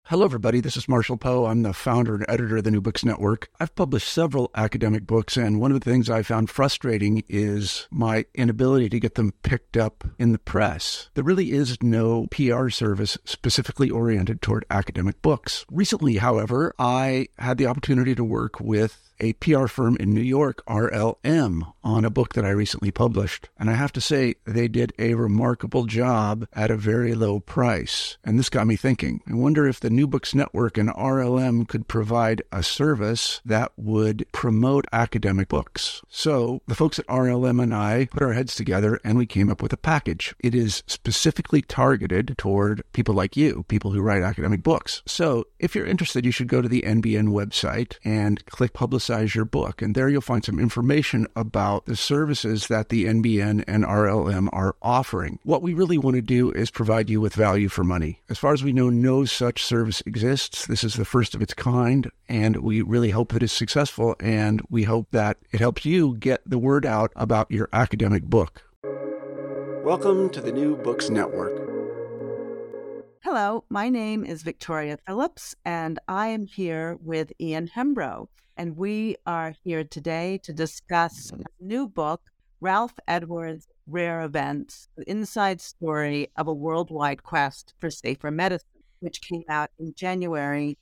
Hello, everybody. This is Marshall Poe. I'm the founder and editor of the New Books Network. I've published several academic books, and one of the things I found frustrating is my inability to get them picked up in the press. There really is no PR service specifically oriented toward academic books. Recently, however, I had the opportunity to work with a PR firm in New York, RLM, on a book that I recently published. And I have to say, they did a remarkable job at a very low price. And this got me thinking. I wonder if the New Books Network and RLM could provide a service that would promote academic books. So the folks at RLM and I put our heads together and we came up with a package. It is specifically targeted toward people like you, people who write academic books. So if you're interested, you should go to the NBN website and click Publicize Your Book. And there you'll find some information about the services that the NBN and RLM are offering. What we really want to do is provide you with value for money. As far as we know, no such service exists. This is the first of its kind, and we really hope that it's successful, and we hope that it helps you get the word out about your academic book. Welcome to the New Books Network. Hello, my name is Victoria Phillips, and I am here with Ian Hembrow. And we are here today to discuss a new book, Ralph Edwards' Rare Events, the inside story of a worldwide quest for safer medicine, which came out in January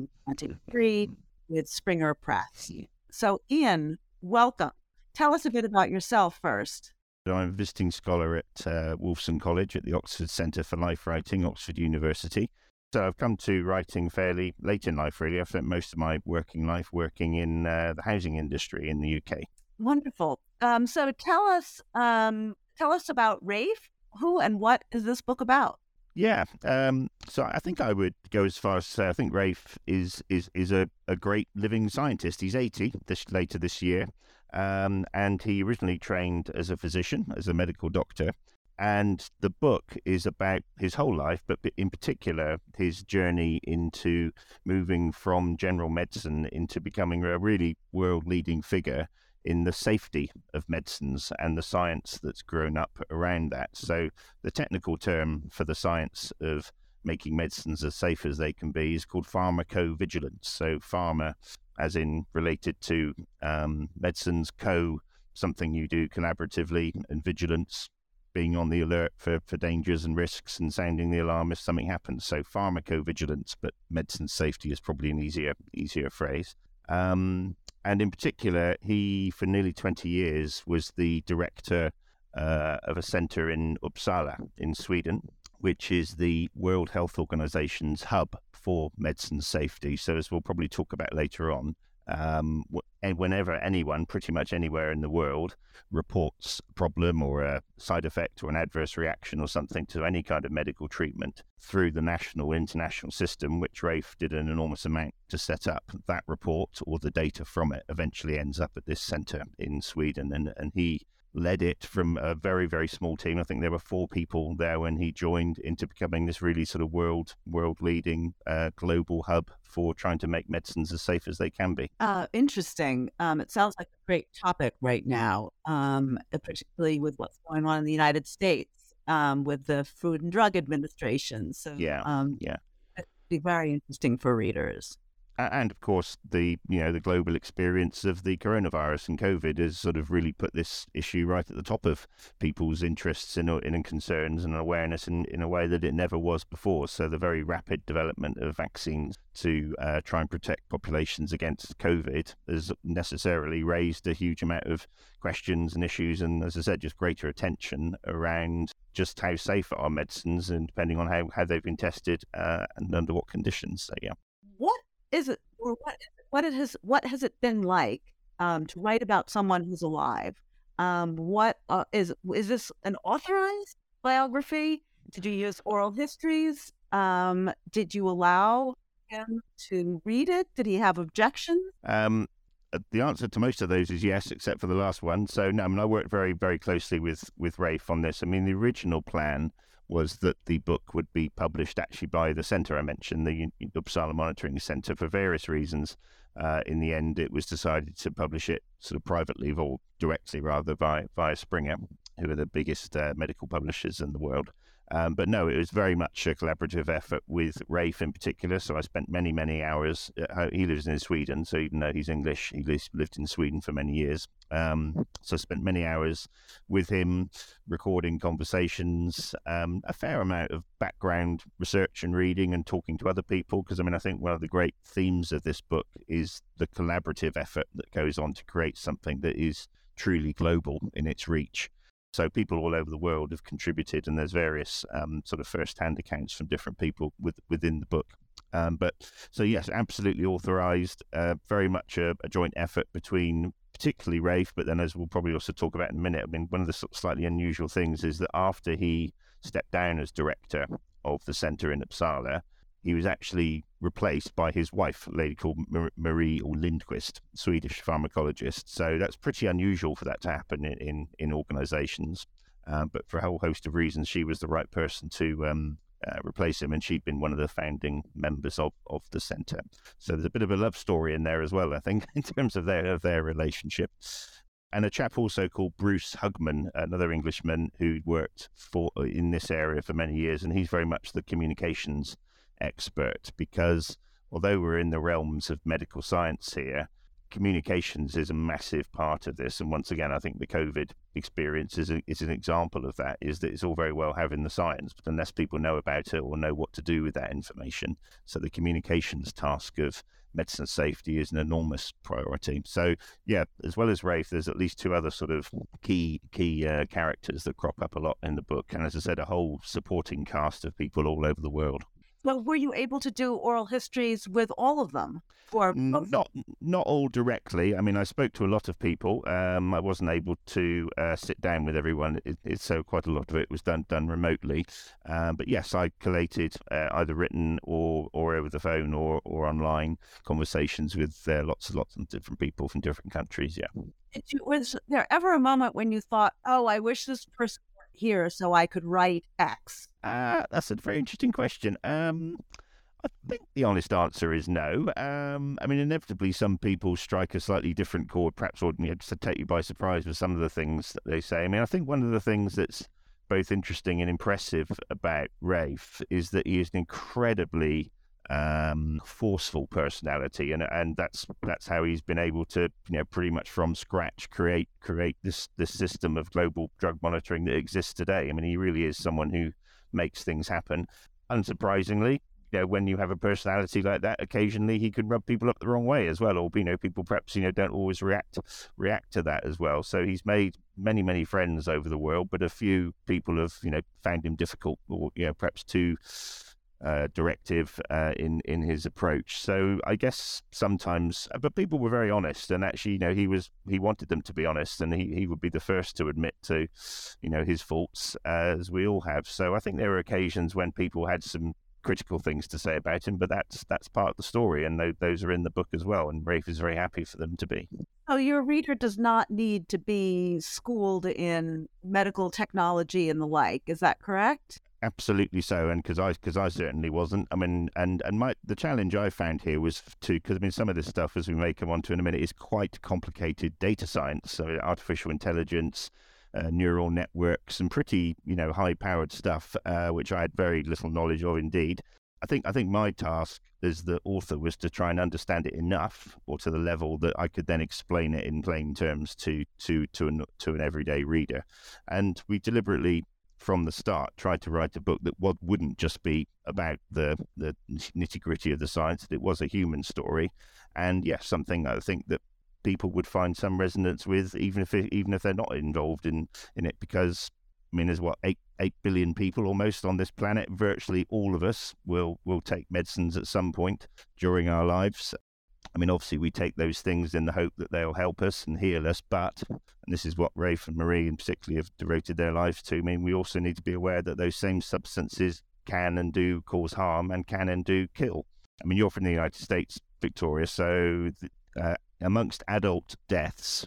2023 with Springer Press. So, Ian, welcome. Tell us a bit about yourself first. I'm a visiting scholar at Wolfson College at the Oxford Centre for Life Writing, Oxford University. So I've come to writing fairly late in life, really. I've spent most of my working life working in the housing industry in the UK. Wonderful. So tell us about Rafe. Who and what is this book about? Yeah. So I think I would go as far as to say I think Rafe is a great living scientist. He's 80 later this year. And he originally trained as a physician, as a medical doctor. And the book is about his whole life, but in particular, his journey into moving from general medicine into becoming a really world-leading figure in the safety of medicines and the science that's grown up around that. So the technical term for the science of making medicines as safe as they can be is called pharmacovigilance. So pharma, as in related to medicines, something you do collaboratively, and vigilance, being on the alert for dangers and risks and sounding the alarm if something happens. So pharmacovigilance, but medicine safety is probably an easier phrase. And in particular, he, for nearly 20 years, was the director of a centre in Uppsala in Sweden, which is the World Health Organization's hub for medicine safety. So as we'll probably talk about later on, and whenever anyone, pretty much anywhere in the world, reports a problem or a side effect or an adverse reaction or something to any kind of medical treatment through the national international system, which Rafe did an enormous amount to set up, that report or the data from it eventually ends up at this centre in Sweden. And he led it from a very, very small team. I think there were 4 people there when he joined, into becoming this really sort of world-leading global hub for trying to make medicines as safe as they can be. Interesting. It sounds like a great topic right now, particularly with what's going on in the United States with the Food and Drug Administration. So it'd be very interesting for readers. And of course, the global experience of the coronavirus and COVID has sort of really put this issue right at the top of people's interests and concerns and awareness in a way that it never was before. So the very rapid development of vaccines to try and protect populations against COVID has necessarily raised a huge amount of questions and issues, and as I said, just greater attention around just how safe are medicines and depending on how they've been tested and under what conditions. So yeah. What is it, or what has it been like to write about someone who's alive? Is this an authorized biography? Did you use oral histories? Did you allow him to read it? Did he have objections? The answer to most of those is yes, except for the last one. So no, I worked very, very closely with Rafe on this. I mean, the original plan was that the book would be published actually by the centre I mentioned, the Uppsala Monitoring Centre, for various reasons. In the end, it was decided to publish it sort of privately or directly rather via Springer, who are the biggest medical publishers in the world. But no, it was very much a collaborative effort with Rafe in particular. So I spent many, many hours. He lives in Sweden, so even though he's English, he lived in Sweden for many years. So I spent many hours with him recording conversations, a fair amount of background research and reading and talking to other people. Because I think one of the great themes of this book is the collaborative effort that goes on to create something that is truly global in its reach. So people all over the world have contributed, and there's various sort of first-hand accounts from different people within the book. But so yes, absolutely authorized, very much a joint effort between particularly Rafe, but then as we'll probably also talk about in a minute, one of the sort of slightly unusual things is that after he stepped down as director of the centre in Uppsala, he was actually replaced by his wife, a lady called Marie Lindqvist, Swedish pharmacologist. So that's pretty unusual for that to happen in organisations. But for a whole host of reasons, she was the right person to replace him, and she'd been one of the founding members of the centre. So there's a bit of a love story in there as well, I think, in terms of their relationship. And a chap also called Bruce Hugman, another Englishman who'd worked in this area for many years, and he's very much the communications expert, because although we're in the realms of medical science here, communications is a massive part of this. And once again, I think the COVID experience is an example of that, is that it's all very well having the science, but unless people know about it or know what to do with that information. So the communications task of medicine safety is an enormous priority. So yeah, as well as Rafe, there's at least two other sort of key characters that crop up a lot in the book. And as I said, a whole supporting cast of people all over the world. Well, were you able to do oral histories with all of them? Or not all directly. I spoke to a lot of people. I wasn't able to sit down with everyone. So quite a lot of it was done remotely. But yes, I collated either written or over the phone or online conversations with lots of different people from different countries. Yeah. Was there ever a moment when you thought, "Oh, I wish this person were here so I could write X"? That's a very interesting question. I think the honest answer is no. Inevitably, some people strike a slightly different chord, perhaps, or just to take you by surprise with some of the things that they say. I think one of the things that's both interesting and impressive about Rafe is that he is an incredibly forceful personality, and that's how he's been able to, pretty much from scratch create this system of global drug monitoring that exists today. He really is someone who makes things happen. Unsurprisingly, when you have a personality like that, occasionally he can rub people up the wrong way as well, or people perhaps don't always react to that as well. So he's made many friends over the world, but a few people have found him difficult, or perhaps too directive in his approach. So I guess sometimes, but people were very honest, and actually he wanted them to be honest, and he would be the first to admit to his faults, as we all have. So I think there were occasions when people had some critical things to say about him, but that's part of the story, and those are in the book as well, and Rafe is very happy for them to be. Oh, your reader does not need to be schooled in medical technology and the like. Is that correct? Absolutely so, and because I certainly wasn't. The challenge I found here was because some of this stuff, as we may come on to in a minute, is quite complicated data science, so artificial intelligence, neural networks, and pretty high-powered stuff, which I had very little knowledge of indeed. I think my task as the author was to try and understand it enough, or to the level that I could then explain it in plain terms to an everyday reader. And we deliberately, from the start, tried to write a book that wouldn't just be about the nitty-gritty of the science, that it was a human story, and yes, something I think that people would find some resonance with, even if they're not involved in it, because there's 8 billion people almost on this planet. Virtually all of us will take medicines at some point during our lives. Obviously we take those things in the hope that they'll help us and heal us, but, and this is what Rafe and Marie in particular have devoted their lives to, we also need to be aware that those same substances can and do cause harm, and can and do kill. You're from the United States, Victoria, so amongst adult deaths,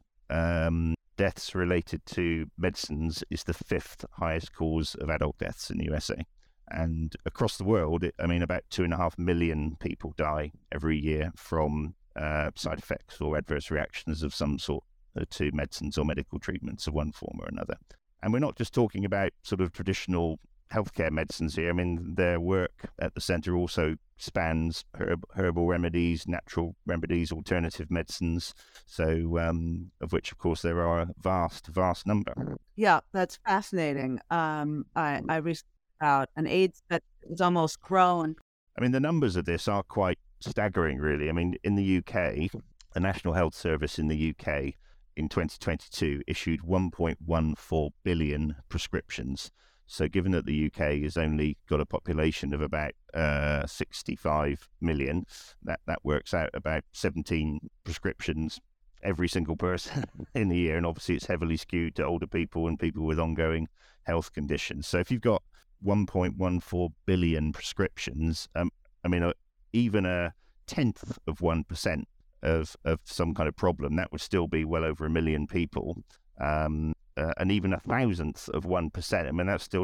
deaths related to medicines is the 5th highest cause of adult deaths in the USA. And across the world, about 2.5 million people die every year from side effects or adverse reactions of some sort to medicines or medical treatments of one form or another. And we're not just talking about sort of traditional healthcare medicines here. I mean, their work at the centre also spans herbal remedies, natural remedies, alternative medicines. So, of which, of course, there are a vast number. Yeah, that's fascinating. I recently about an AIDS that was almost grown. I mean, the numbers of this are quite staggering, really. I mean, in the UK, the National Health Service in the UK in 2022 issued 1.14 billion prescriptions. So given that the UK has only got a population of about 65 million, that works out about 17 prescriptions every single person in the year. And obviously it's heavily skewed to older people and people with ongoing health conditions. So if you've got 1.14 billion prescriptions, even a tenth of 1% of some kind of problem, that would still be well over 1 million people. And even a thousandth of 1%, I mean, that's still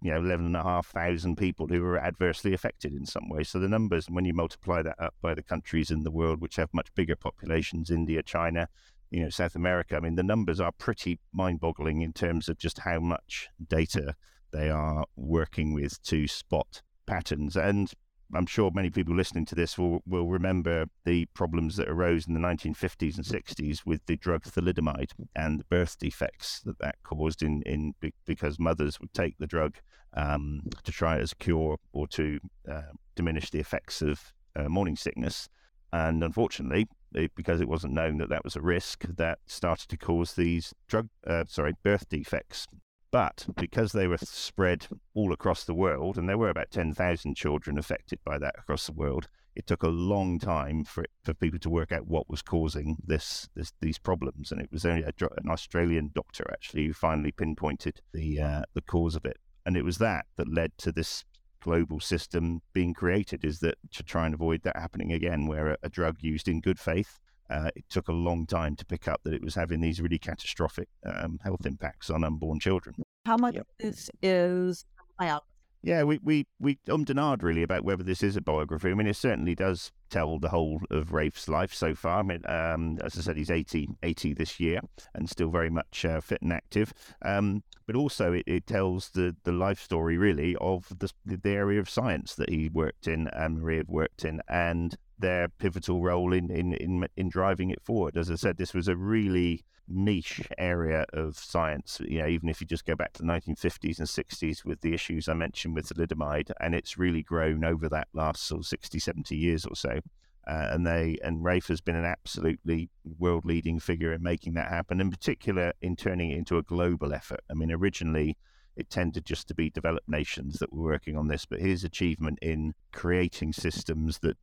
11,500 people who are adversely affected in some way. So the numbers, when you multiply that up by the countries in the world which have much bigger populations, India, China, South America, I mean, the numbers are pretty mind-boggling in terms of just how much data they are working with to spot patterns. And I'm sure many people listening to this will remember the problems that arose in the 1950s and 60s with the drug thalidomide and the birth defects that caused because mothers would take the drug to try it as a cure or to diminish the effects of morning sickness. And unfortunately, because it wasn't known that was a risk, that started to cause these birth defects. But because they were spread all across the world, and there were about 10,000 children affected by that across the world, it took a long time for people to work out what was causing these problems. And it was only an Australian doctor actually who finally pinpointed the cause of it. And it was that led to this global system being created, is that to try and avoid that happening again, where a drug used in good faith, it took a long time to pick up that it was having these really catastrophic health impacts on unborn children. How much of this is biography? Yeah, we and ahed really about whether this is a biography. I mean, it certainly does tell the whole of Rafe's life so far. I mean, as I said, he's 80 this year and still very much fit and active. But also it tells the life story really of the area of science that he worked in and Marie had worked in, and their pivotal role in driving it forward. As I said, this was a really niche area of science, even if you just go back to the 1950s and 60s with the issues I mentioned with thalidomide, and it's really grown over that last sort of 60, 70 years or so. And Rafe has been an absolutely world-leading figure in making that happen, in particular in turning it into a global effort. I mean, originally it tended just to be developed nations that were working on this, but his achievement in creating systems that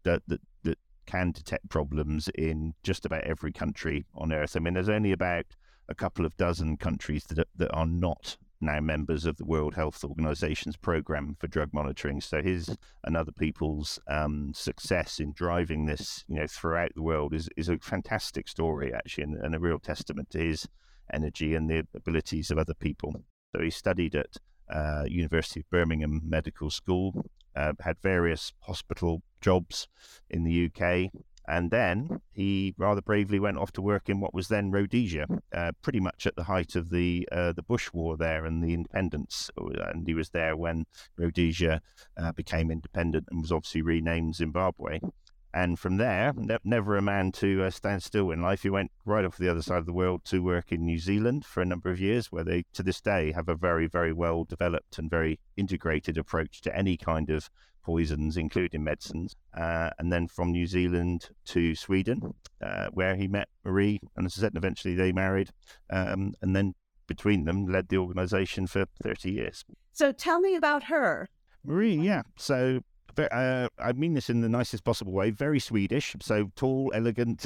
can detect problems in just about every country on Earth. I mean, there's only about a couple of dozen countries that are not now members of the World Health Organization's program for drug monitoring. So his and other people's success in driving this, throughout the world is a fantastic story, actually, and a real testament to his energy and the abilities of other people. So he studied at University of Birmingham Medical School, had various hospital jobs in the UK, and then he rather bravely went off to work in what was then Rhodesia, pretty much at the height of the Bush War there and the independence. And he was there when Rhodesia became independent and was obviously renamed Zimbabwe. And from there, never a man to stand still in life. He went right off the other side of the world to work in New Zealand for a number of years, where they, to this day, have a very, very well developed and very integrated approach to any kind of poisons, including medicines. And then from New Zealand to Sweden, where he met Marie, and as I said, eventually they married. And then between them, led the organization for 30 years. So tell me about her. Marie, yeah. So I mean this in the nicest possible way. Very Swedish, so tall, elegant,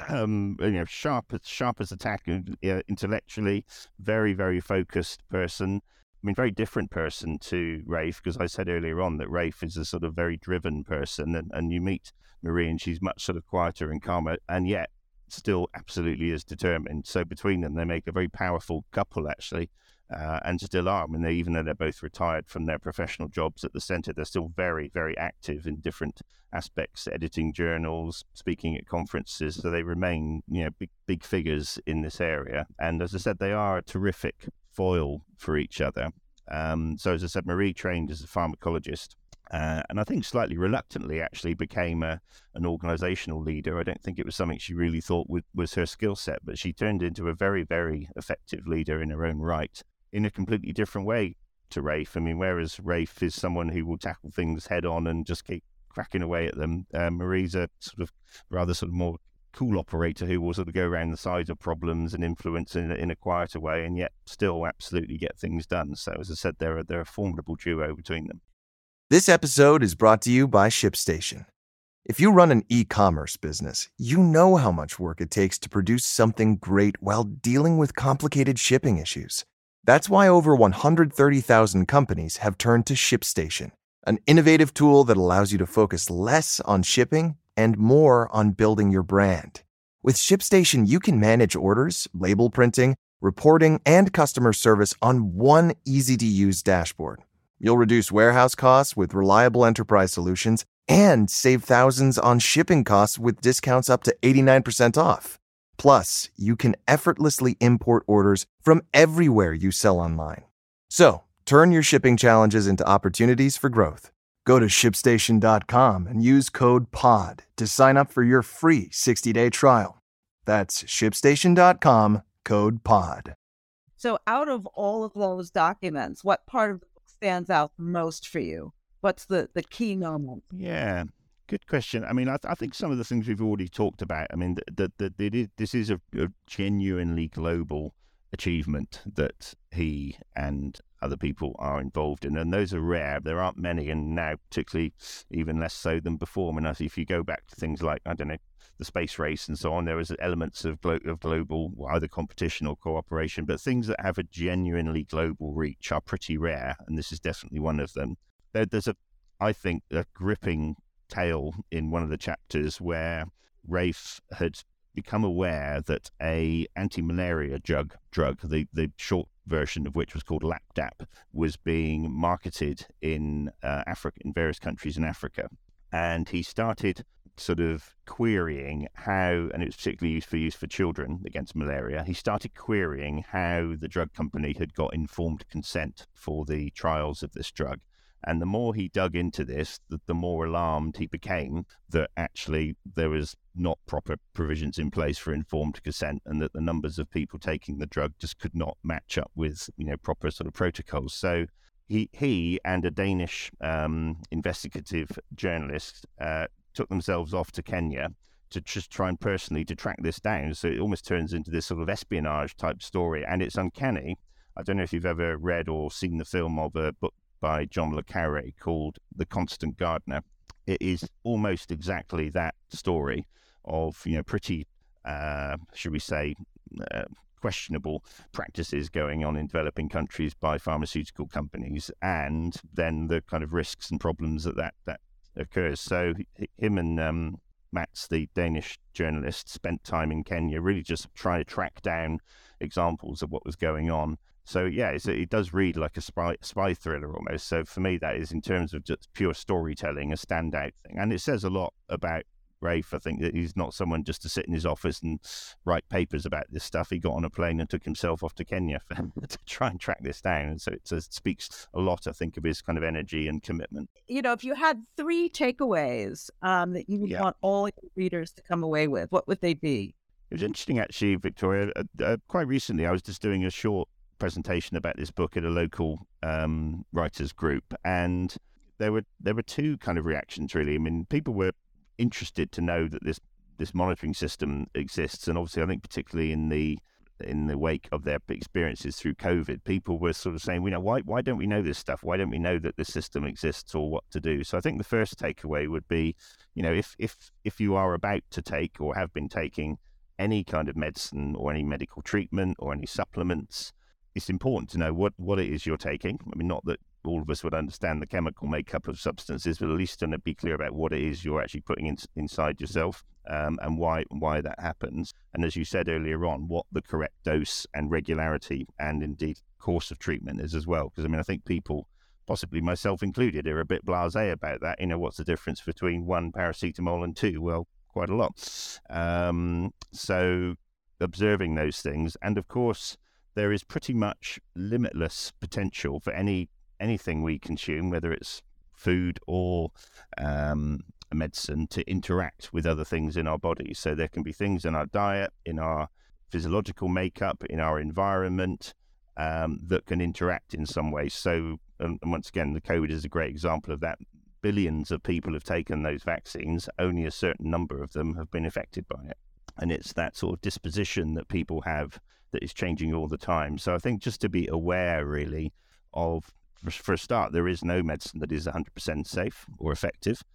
sharp as a tack, intellectually, very, very focused person. I mean, very different person to Rafe, because I said earlier on that Rafe is a sort of very driven person, and you meet Marie and she's much sort of quieter and calmer, and yet still absolutely is determined. So between them, they make a very powerful couple, actually. And still are. I mean, even though they're both retired from their professional jobs at the centre, they're still very, very active in different aspects, editing journals, speaking at conferences. So they remain, big figures in this area. And as I said, they are a terrific foil for each other. So as I said, Marie trained as a pharmacologist. And I think slightly reluctantly actually became an organizational leader. I don't think it was something she really thought was her skill set, but she turned into a very, very effective leader in her own right in a completely different way to Rafe. I mean, whereas Rafe is someone who will tackle things head on and just keep cracking away at them, Marie's a rather more cool operator who will sort of go around the sides of problems and influence in a quieter way, and yet still absolutely get things done. So as I said, they're a formidable duo between them. This episode is brought to you by ShipStation. If you run an e-commerce business, you know how much work it takes to produce something great while dealing with complicated shipping issues. That's why over 130,000 companies have turned to ShipStation, an innovative tool that allows you to focus less on shipping and more on building your brand. With ShipStation, you can manage orders, label printing, reporting, and customer service on one easy-to-use dashboard. You'll reduce warehouse costs with reliable enterprise solutions and save thousands on shipping costs with discounts up to 89% off. Plus, you can effortlessly import orders from everywhere you sell online. So, turn your shipping challenges into opportunities for growth. Go to ShipStation.com and use code POD to sign up for your free 60-day trial. That's ShipStation.com, code POD. So out of all of those documents, what part of the book stands out most for you? What's the key moment? Yeah, good question. I mean, I think some of the things we've already talked about, I mean, this is a genuinely global achievement that he and other people are involved in, and those are rare. There aren't many, and now particularly even less so than before. I mean, if you go back to things like, I don't know, the space race and so on, there was elements of global either competition or cooperation, but things that have a genuinely global reach are pretty rare, and this is definitely one of them. There's I think, a gripping tale in one of the chapters where Rafe had become aware that a anti-malaria drug, the short version of which was called Lapdap, was being marketed in Africa, in various countries in Africa. And he started sort of querying how, and it was particularly used for children against malaria, he started querying how the drug company had got informed consent for the trials of this drug. And the more he dug into this, the more alarmed he became that actually there was not proper provisions in place for informed consent, and that the numbers of people taking the drug just could not match up with, proper sort of protocols. So he and a Danish investigative journalist took themselves off to Kenya to just try and personally to track this down. So it almost turns into this sort of espionage type story, and it's uncanny. I don't know if you've ever read or seen the film of a book by John le Carré called The Constant Gardener. It is almost exactly that story of, pretty, should we say, questionable practices going on in developing countries by pharmaceutical companies, and then the kind of risks and problems that occurs. So him and Mats, the Danish journalist, spent time in Kenya really just trying to track down examples of what was going on. So yeah, it does read like a spy thriller almost. So for me, that is, in terms of just pure storytelling, a standout thing. And it says a lot about Rafe. I think that he's not someone just to sit in his office and write papers about this stuff. He got on a plane and took himself off to Kenya to try and track this down. And so it speaks a lot, I think, of his kind of energy and commitment. If you had 3 takeaways that you would want all your readers to come away with, what would they be? It was interesting, actually, Victoria. Quite recently, I was just doing a short presentation about this book at a local writers group, and there were 2 kind of reactions, really. I mean, people were interested to know that this monitoring system exists, and obviously I think particularly in the wake of their experiences through COVID, people were sort of saying, why don't we know this stuff? Why don't we know that this system exists, or what to do? So I think the first takeaway would be, if you are about to take or have been taking any kind of medicine or any medical treatment or any supplements, it's important to know what it is you're taking. I mean, not that all of us would understand the chemical makeup of substances, but at least to be clear about what it is you're actually putting inside yourself, and why that happens. And as you said earlier on, what the correct dose and regularity and indeed course of treatment is as well. Because I think people, possibly myself included, are a bit blasé about that. What's the difference between 1 paracetamol and 2? Well, quite a lot. So observing those things, and of course, there is pretty much limitless potential for anything we consume, whether it's food or a medicine, to interact with other things in our bodies. So there can be things in our diet, in our physiological makeup, in our environment, that can interact in some way. So, and once again, the COVID is a great example of that. Billions of people have taken those vaccines. Only a certain number of them have been affected by it. And it's that sort of disposition that people have that is changing all the time. So I think just to be aware, really, of, for a start, there is no medicine that is 100% safe or effective,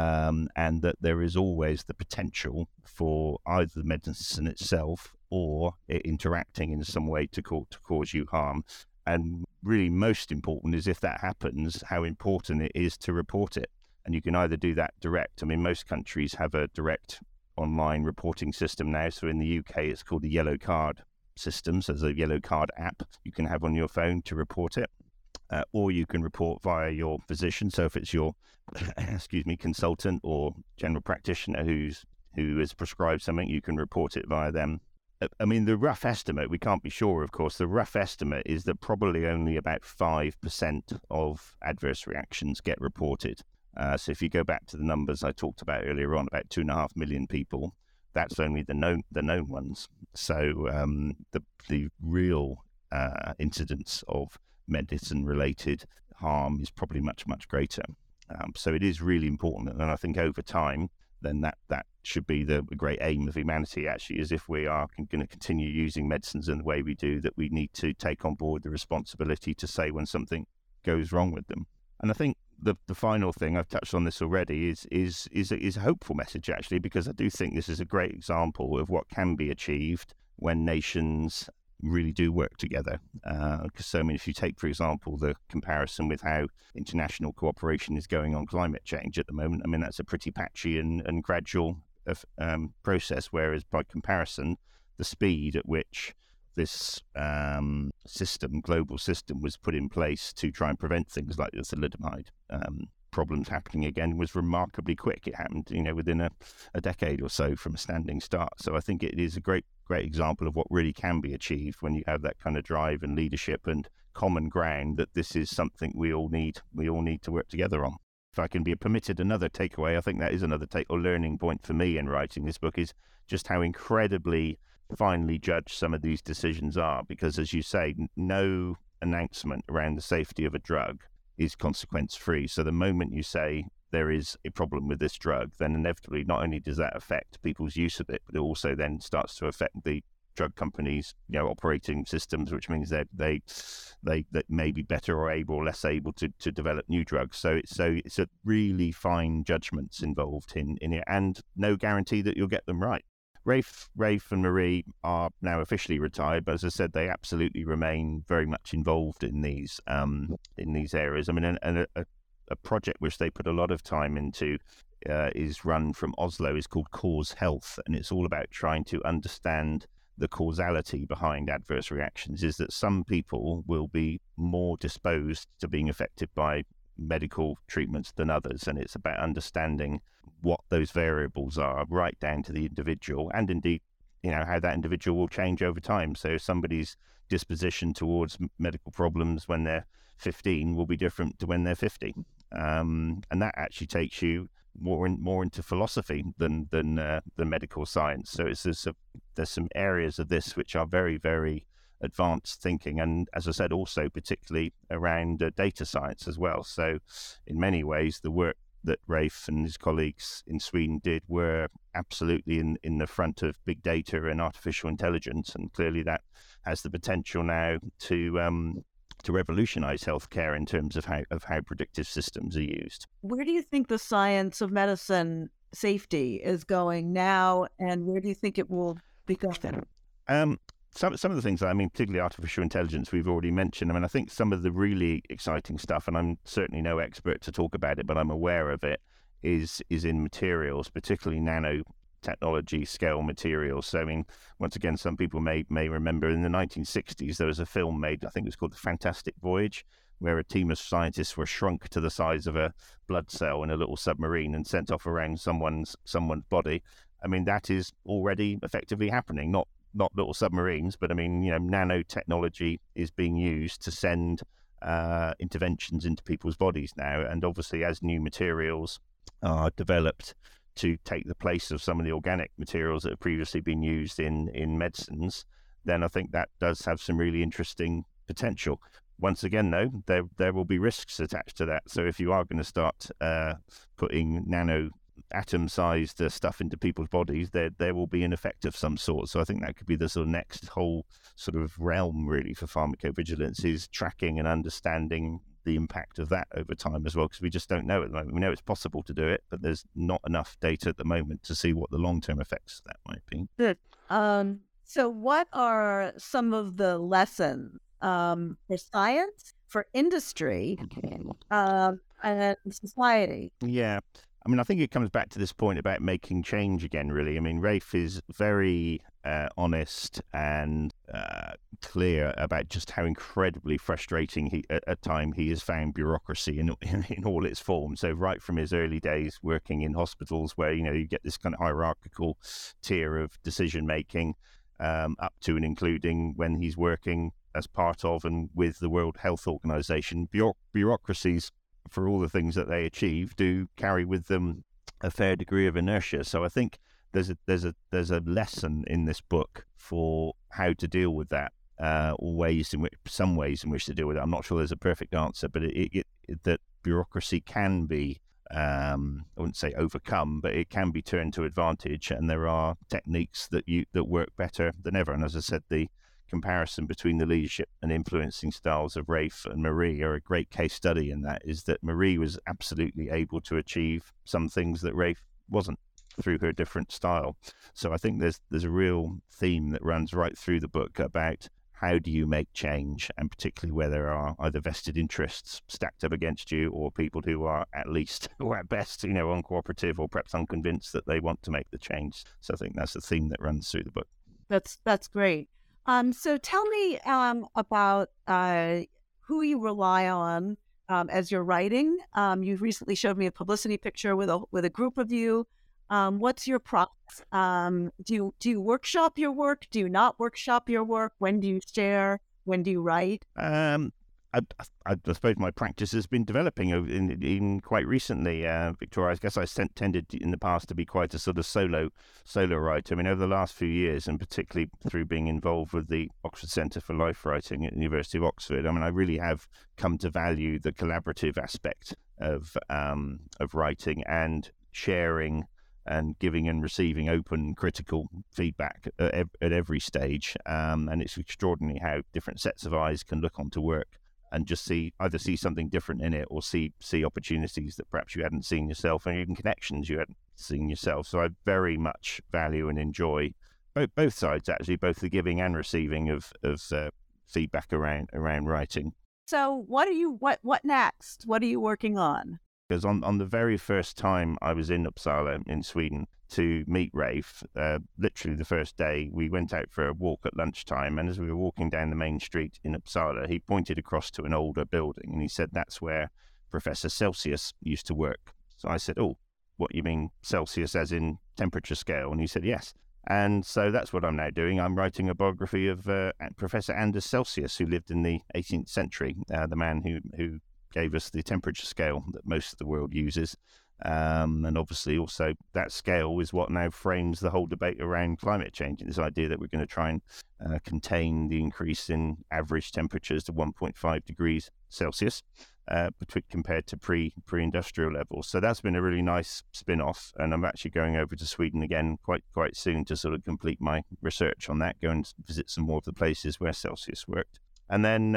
and that there is always the potential for either the medicine itself or it interacting in some way to cause you harm. And really most important is, if that happens, how important it is to report it. And you can either do that direct. I mean, most countries have a direct online reporting system now. So in the UK, it's called the Yellow Card system. So there's a Yellow Card app you can have on your phone to report it. Or you can report via your physician. So if it's your, consultant or general practitioner who has prescribed something, you can report it via them. I mean, the rough estimate, we can't be sure, of course, the rough estimate is that probably only about 5% of adverse reactions get reported. So if you go back to the numbers I talked about earlier on, about 2.5 million people, that's only the known ones. So the real incidence of medicine-related harm is probably much, much greater. So it is really important. And I think over time, then that should be the great aim of humanity, actually, is if we are going to continue using medicines in the way we do, that we need to take on board the responsibility to say when something goes wrong with them. And I think the final thing, I've touched on this already, is a hopeful message, actually, because I do think this is a great example of what can be achieved when nations really do work together. Because so, I mean, if you take, for example, the comparison with how international cooperation is going on climate change at the moment, I mean, that's a pretty patchy and gradual process, whereas by comparison, the speed at which this global system was put in place to try and prevent things like the thalidomide problems happening again was remarkably quick. It happened, within a decade or so from a standing start. So I think it is a great example of what really can be achieved when you have that kind of drive and leadership and common ground, that this is something we all need to work together on. If I can be permitted another takeaway, I think that is another learning point for me in writing this book, is just how incredibly finely judged some of these decisions are. Because, as you say, no announcement around the safety of a drug is consequence-free. So the moment you say there is a problem with this drug, then inevitably not only does that affect people's use of it, but it also then starts to affect the drug companies, operating systems, which means that they may be better or able or less able to develop new drugs. So it's a really fine judgments involved in it, and no guarantee that you'll get them right. Rafe and Marie are now officially retired, but as I said, they absolutely remain very much involved in these areas. I mean, and a project which they put a lot of time into is run from Oslo, is called Cause Health, and it's all about trying to understand the causality behind adverse reactions. Is that some people will be more disposed to being affected by medical treatments than others, and it's about understanding what those variables are, right down to the individual, and indeed, how that individual will change over time. So somebody's disposition towards medical problems when they're 15 will be different to when they're 50, and that actually takes you more into philosophy than medical science. So there's some areas of this which are very, very advanced thinking, and as I said, also particularly around data science as well. So in many ways, the work that Rafe and his colleagues in Sweden did were absolutely in the front of big data and artificial intelligence, and clearly that has the potential now to revolutionize healthcare in terms of how predictive systems are used. Where do you think the science of medicine safety is going now, and where do you think it will be going? Some of the things, particularly artificial intelligence, we've already mentioned. I think some of the really exciting stuff, and I'm certainly no expert to talk about it, but I'm aware of it, is in materials, particularly nanotechnology scale materials. So, once again, some people may remember in the 1960s, there was a film made, I think it was called The Fantastic Voyage, where a team of scientists were shrunk to the size of a blood cell in a little submarine and sent off around someone's body. That is already effectively happening, not not little submarines, but I mean, nanotechnology is being used to send interventions into people's bodies now. And obviously, as new materials are developed to take the place of some of the organic materials that have previously been used in medicines, then I think that does have some really interesting potential. Once again, though, there will be risks attached to that. So if you are going to start putting nano atom-sized stuff into people's bodies, there will be an effect of some sort. So I think that could be the sort of next whole sort of realm, really, for pharmacovigilance, is tracking and understanding the impact of that over time as well, because we just don't know at the moment. We know it's possible to do it, but there's not enough data at the moment to see what the long-term effects of that might be. Good. So what are some of the lessons for science, for industry, and society? Yeah. I mean, I think it comes back to this point about making change again, really. I mean, Rafe is very honest and clear about just how incredibly frustrating at time he has found bureaucracy in all its forms. So right from his early days working in hospitals, where, you get this kind of hierarchical tier of decision-making, up to and including when he's working as part of and with the World Health Organization, bureaucracies, for all the things that they achieve, do carry with them a fair degree of inertia. So I think there's a lesson in this book for how to deal with that, or some ways in which to deal with it. I'm not sure there's a perfect answer, but that bureaucracy can be, I wouldn't say overcome, but it can be turned to advantage, and there are techniques that work better than ever. And as I said, the comparison between the leadership and influencing styles of Rafe and Marie are a great case study in that, is that Marie was absolutely able to achieve some things that Rafe wasn't through her different style. So I think there's a real theme that runs right through the book about how do you make change, and particularly where there are either vested interests stacked up against you, or people who are at least, or at best, uncooperative or perhaps unconvinced that they want to make the change. So I think that's the theme that runs through the book. That's great. So tell me about who you rely on as you're writing. You recently showed me a publicity picture with a group of you. What's your process? Do you workshop your work? Do you not workshop your work? When do you share? When do you write? I suppose my practice has been developing in quite recently, Victoria. I guess I tended in the past to be quite a sort of solo writer. I mean, over the last few years, and particularly through being involved with the Oxford Centre for Life Writing at the University of Oxford, I mean, I really have come to value the collaborative aspect of writing and sharing and giving and receiving open, critical feedback at every stage. And it's extraordinary how different sets of eyes can look onto work and just either see something different in it, or see opportunities that perhaps you hadn't seen yourself, and even connections you hadn't seen yourself. So I very much value and enjoy both sides, actually, both the giving and receiving of feedback around writing. So what next? What are you working on? Because on the very first time I was in Uppsala in Sweden to meet Rafe, literally the first day, we went out for a walk at lunchtime, and as we were walking down the main street in Uppsala, he pointed across to an older building, and he said that's where Professor Celsius used to work. So I said, "Oh, what, you mean Celsius as in temperature scale?" And he said, "Yes." And so that's what I'm now doing. I'm writing a biography of Professor Anders Celsius, who lived in the 18th century, the man who gave us the temperature scale that most of the world uses. And obviously also that scale is what now frames the whole debate around climate change, and this idea that we're going to try and contain the increase in average temperatures to 1.5 degrees Celsius compared to pre-industrial levels. So that's been a really nice spin-off, and I'm actually going over to Sweden again quite soon to sort of complete my research on that, go and visit some more of the places where Celsius worked. And then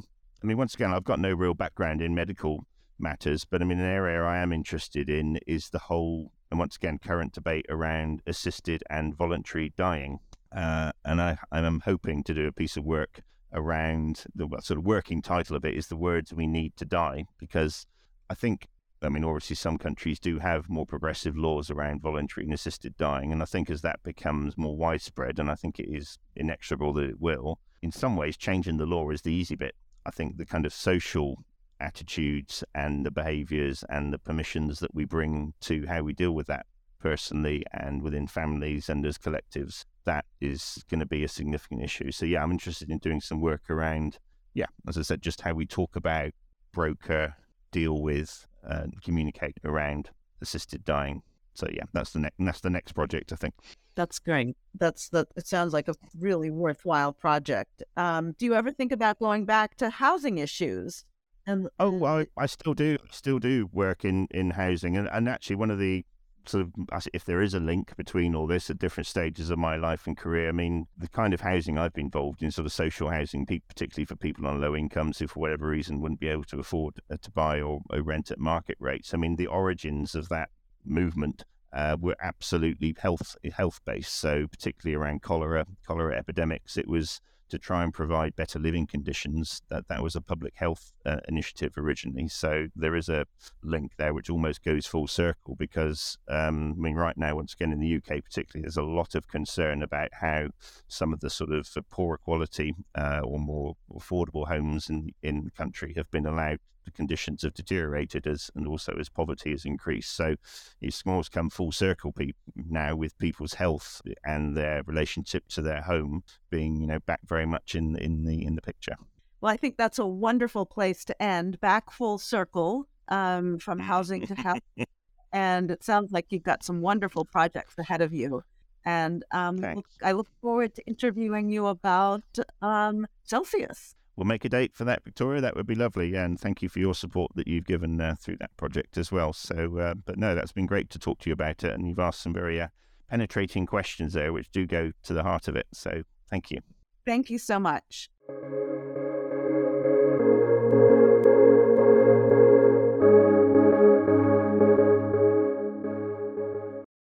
I mean, once again, I've got no real background in medical matters, but I mean, an area I am interested in is the whole, and once again, current debate around assisted and voluntary dying. And I am hoping to do a piece of work around the sort of working title of it is The Words We Need to Die, because I think, I mean, obviously some countries do have more progressive laws around voluntary and assisted dying. And I think as that becomes more widespread, and I think it is inexorable that it will, in some ways, changing the law is the easy bit. I think the kind of social attitudes and the behaviours and the permissions that we bring to how we deal with that personally and within families and as collectives, that is going to be a significant issue. So yeah, I'm interested in doing some work around, as I said, just how we talk about, broker, deal with, communicate around assisted dying. So yeah, that's the next project, I think. That's great. It sounds like a really worthwhile project. Do you ever think about going back to housing issues? I still do work in housing, and actually one of the sort of, if there is a link between all this at different stages of my life and career, I mean, the kind of housing I've been involved in, sort of social housing, particularly for people on low incomes who for whatever reason wouldn't be able to afford to buy or rent at market rates. I mean, the origins of that movement were absolutely health based. So particularly around cholera epidemics, it was to try and provide better living conditions. That was a public health initiative originally. So there is a link there which almost goes full circle, because I mean, right now, once again in the UK particularly, there's a lot of concern about how some of the sort of poorer quality or more affordable homes in the country have been allowed. The conditions have deteriorated and also as poverty has increased. So it's almost come full circle now, with people's health and their relationship to their home being, back very much in the picture. Well, I think that's a wonderful place to end, back full circle, from housing to health. And it sounds like you've got some wonderful projects ahead of you. And I look forward to interviewing you about Celsius. We'll make a date for that, Victoria. That would be lovely. And thank you for your support that you've given through that project as well. So, but no, that's been great to talk to you about it. And you've asked some very penetrating questions there, which do go to the heart of it. So thank you. Thank you so much.